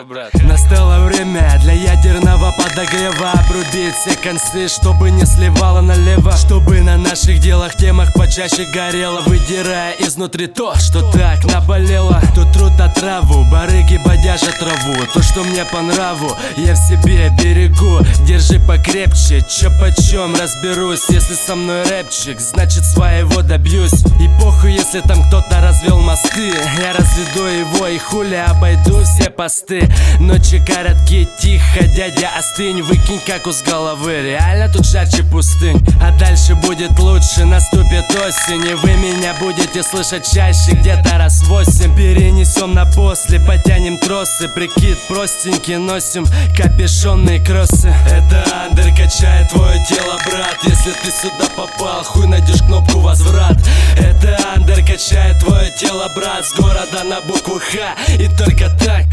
брат. Настало время для ядерного подогрева. Обрубить все концы, чтобы не сливало налево, чтобы на наших делах, темах почаще горело, выдирая изнутри то, что так наболело. Тут труд отраву, барыги бодяжат траву. То, что мне по нраву, я в себе берегу. Держи покрепче, чё почем разберусь. Если со мной рэпчик, значит своего добьюсь. И похуй, если там кто-то развел мосты, я разведу его и хули обойду все посты. Ночи короткие, тихо, дядя, остынь. Выкинь каку с головы, реально тут жарче пустынь. А дальше будет лучше, наступит осень, и вы меня будете слышать чаще, где-то раз 8. Перенесем на после, потянем тросы. Прикид простенький, носим капюшонные кроссы. Это андер качает твое тело, брат. Если ты сюда попал, хуй найдешь кнопку возврат. Это андер качает твое тело, брат. С города на букву Х, и только так.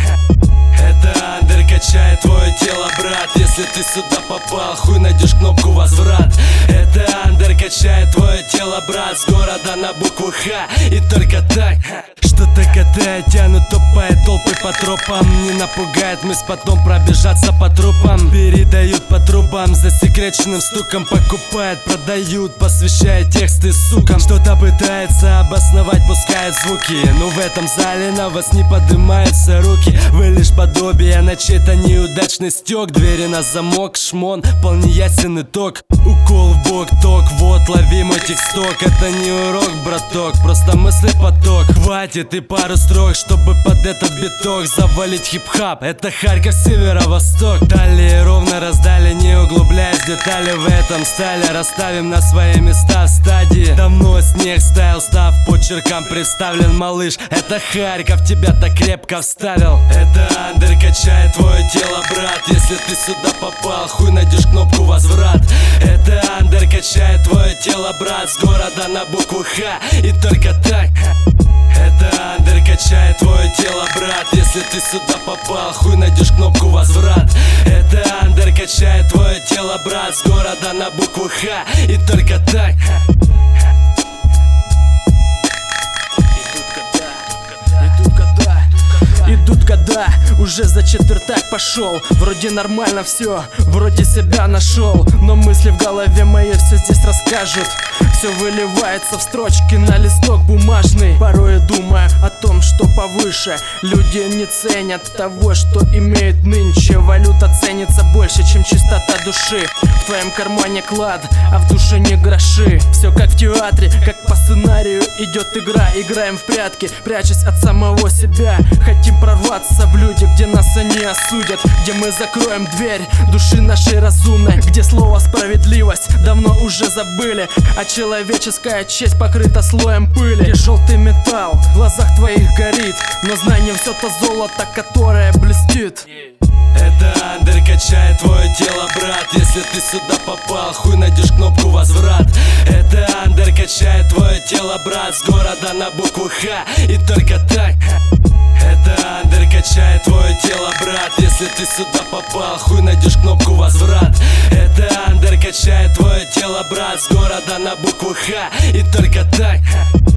Это андер качает твое тело, брат. Если ты сюда попал, хуй найдешь кнопку возврат. Это андер качает твое тело, брат. С города на букву Х, и только так. Что-то коты тянут, топает толпы по тропам. Не напугает мысль потом пробежаться по трупам. Передают по трубам, засекреченным стуком. Покупают, продают, посвящая тексты сукам. Что-то пытается обосновать, пускает звуки. Но в этом зале на вас не поднимаются руки. Вы лишь подобие на чей-то неудачный стёк. Двери на замок, шмон, вполне ясен итог. Укол в бок, ток, вот лови мой тексток. Это не урок, браток, просто мыслепоток. Хватит и пару строк, чтобы под этот биток завалить хип-хап. Это Харьков, северо-восток. Далее ровно раздали, не углубляясь в детали в этом стайле. Расставим на свои места в стадии. Давно снег стаял, став почеркам представлен малыш. Это Харьков тебя так крепко вставил. Это андер качает твое тело, брат. Если ты сюда попал, хуй найдешь кнопку возврат. Это андер качает твое тело, брат. С города на букву Х, и только так. Это андер качает твое тело, брат. Если ты сюда попал, хуй найдешь кнопку возврат. Это андер качает твое тело, брат. С города на букву Х, и только так. Идут года, уже за четвертак пошел. Вроде нормально все, вроде себя нашел. Но мысли в голове моей все здесь расскажут. Все выливается в строчки на листок бумажный. Порой я думаю о том, что повыше. Люди не ценят того, что имеют нынче. Валюта ценится больше, чем чистота души. В твоем кармане клад, а в душе не гроши. Все как в театре, как по сценарию идет игра. Играем в прятки, прячась от самого себя. Хотим прорваться в люди, где нас они осудят. Где мы закроем дверь души нашей разумной. Где слово справедливость давно уже забыли. А человеческая честь покрыта слоем пыли. Где желтый металл в глазах твоих горит. Но знанием все то золото, которое блестит. Это андер качает твое тело, брат. Если ты сюда попал, хуй найдешь кнопку возврат. Это андер качает твое тело, брат. С города на букву Х, и только так. Это андер качает твое тело, брат. Если ты сюда попал, хуй найдешь кнопку возврат. Это андер качает твое тело, брат. С города на букву Х, и только так.